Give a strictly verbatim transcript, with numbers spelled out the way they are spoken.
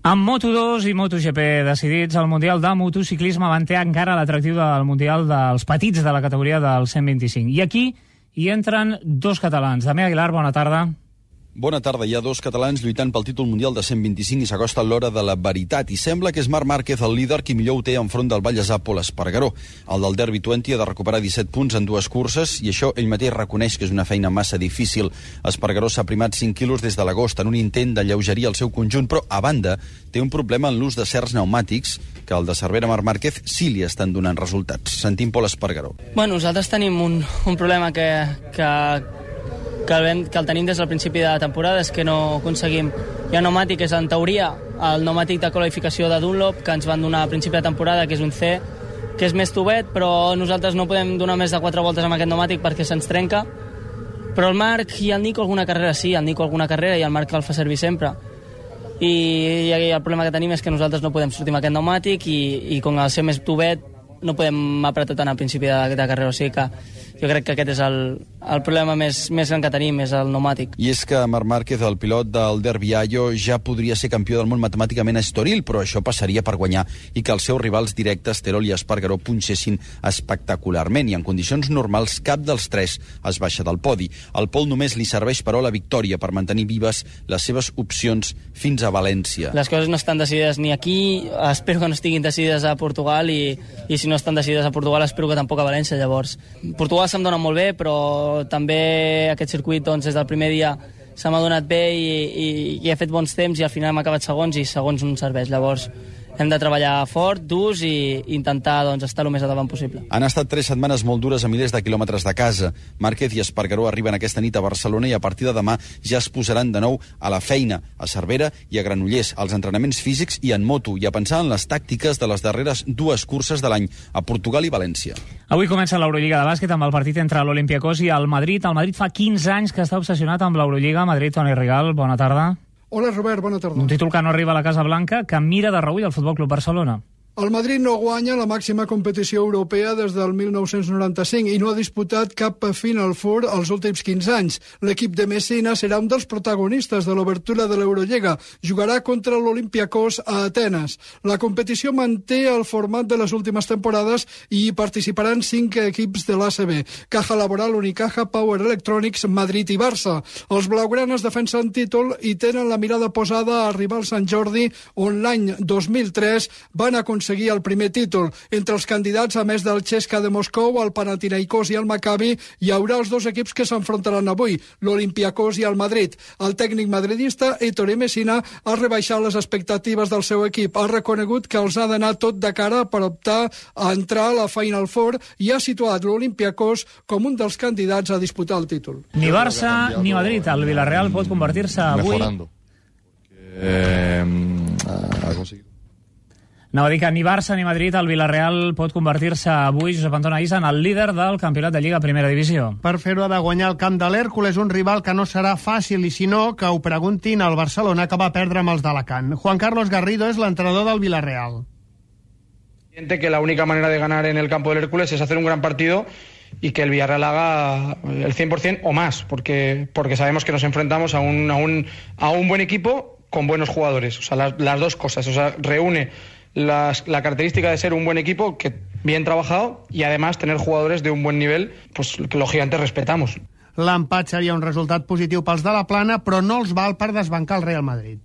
Amb Moto dos i MotoGP decidits, el Mundial de Motociclisme manté encara l'atractiu del Mundial dels petits de la categoria del cent vint-i-cinc. I aquí hi entren dos catalans. Damià Aguilar, bona tarda. Bona tarda. Hi ha dos catalans lluitant pel títol mundial de cent vint-i-cinc i s'acosta l'hora de la veritat. I sembla que és Marc Márquez el líder qui millor ho té enfront del Vallèsà Pol Espargaró. El del Derby vint ha de recuperar disset punts en dues curses i això ell mateix reconeix que és una feina massa difícil. Espargaró s'ha primat cinc quilos des de l'agost en un intent d'alleugerir el seu conjunt, però a banda té un problema en l'ús de certs pneumàtics que el de Cervera Marc Márquez sí li estan donant resultats. Sentim Pol Espargaró. Bueno, nosaltres tenim un, un problema que... que... Que el, que el tenim des del principi de la temporada, és que no aconseguim... Hi ha un pneumàtic, és en teoria el pneumàtic de qualificació de Dunlop, que ens van donar al principi de temporada, que és un C, que és més tubet, però nosaltres no podem donar més de quatre voltes amb aquest pneumàtic perquè se'ns trenca. Però el Marc i el Nico alguna carrera sí, el Nico alguna carrera i el Marc el fa servir sempre. I, i el problema que tenim és que nosaltres no podem sortir amb aquest pneumàtic i, i com el ser més tubet no podem apretar tant al principi de, de carrera, o sigui que jo crec que aquest és el, el problema més, més gran que tenim, és el pneumàtic. I és que Marc Márquez, el pilot del Derby Allo, ja podria ser campió del món matemàticament a Estoril, però això passaria per guanyar i que els seus rivals directes, Terol i Espargaró, punxessin espectacularment, i en condicions normals cap dels tres es baixa del podi. Al Pol només li serveix, però, la victòria per mantenir vives les seves opcions fins a València. Les coses no estan decidides ni aquí, espero que no estiguin decidides a Portugal, i, i si no estan decidides a Portugal espero que tampoc a València. Llavors, Portugal se'm dona molt bé, però també aquest circuit, doncs, des del primer dia se m'ha donat bé i, i, i he fet bons temps i al final hem acabat segons i segons un serveix. Llavors hem de treballar fort, durs i intentar, doncs, estar el més a davant possible. Han estat tres setmanes molt dures a milers de quilòmetres de casa. Márquez i Espargaró arriben aquesta nit a Barcelona i a partir de demà ja es posaran de nou a la feina, a Cervera i a Granollers, als entrenaments físics i en moto, i a pensar en les tàctiques de les darreres dues curses de l'any, a Portugal i València. Avui comença l'Eurolliga de bàsquet amb el partit entre l'Olympiacos i el Madrid. El Madrid fa quinze anys que està obsessionat amb l'Eurolliga. Madrid, Toni Rigal, bona tarda. Hola, Robert, bona tarda. Un títol que no arriba a la Casa Blanca, que mira de reüll el Futbol Club Barcelona. El Madrid no guanya la màxima competició europea des del mil nou-cents noranta-cinc i no ha disputat cap Final Four els últims quinze anys. L'equip de Messina serà un dels protagonistes de l'obertura de l'Eurolliga. Jugarà contra l'Olympiacos a Atenes. La competició manté el format de les últimes temporades i hi participaran cinc equips de l'A C B: Caja Laboral, Unicaja, Power Electronics, Madrid i Barça. Els blaugranes defensen títol i tenen la mirada posada a arribar al Sant Jordi, on l'any dos mil tres van aconseguir seguir el primer títol. Entre els candidats, a més del Chesca de Moscou, el Panathinaikos i el Maccabi, hi haurà els dos equips que s'enfrontaran avui, l'Olympiacos i el Madrid. El tècnic madridista, Ettore Messina, ha rebaixat les expectatives del seu equip. Ha reconegut que els ha d'anar tot de cara per optar a entrar a la Final Four i ha situat l'Olympiacos com un dels candidats a disputar el títol. Ni Barça ni Madrid. El Villarreal pot convertir-se avui... Mejorando. Eh, ha conseguido. Anava a dir que ni Barça ni Madrid, el Villarreal pot convertir-se avui, Josep Antoni Aïssa, en el líder del campionat de Lliga Primera Divisió. Per fer-ho ha de guanyar el camp de l'Hèrcules, un rival que no serà fàcil, i si no, que ho preguntin al Barcelona, que va perdre amb els d'Alacant. Juan Carlos Garrido és l'entrenador del Villarreal. Siente que la única manera de ganar en el campo del Hércules es hacer un gran partido y que el Villarreal haga el cien por ciento o más, porque, porque sabemos que nos enfrentamos a un, a, un, a un buen equipo con buenos jugadores. O sea, las, las dos cosas. O sea, reúne Las, la característica de ser un buen equipo, que bien trabajado, y además tener jugadores de un buen nivel, pues que los gigantes respetamos. L'empat seria un resultat positiu pels de la Plana, però no els val per desbancar el Real Madrid.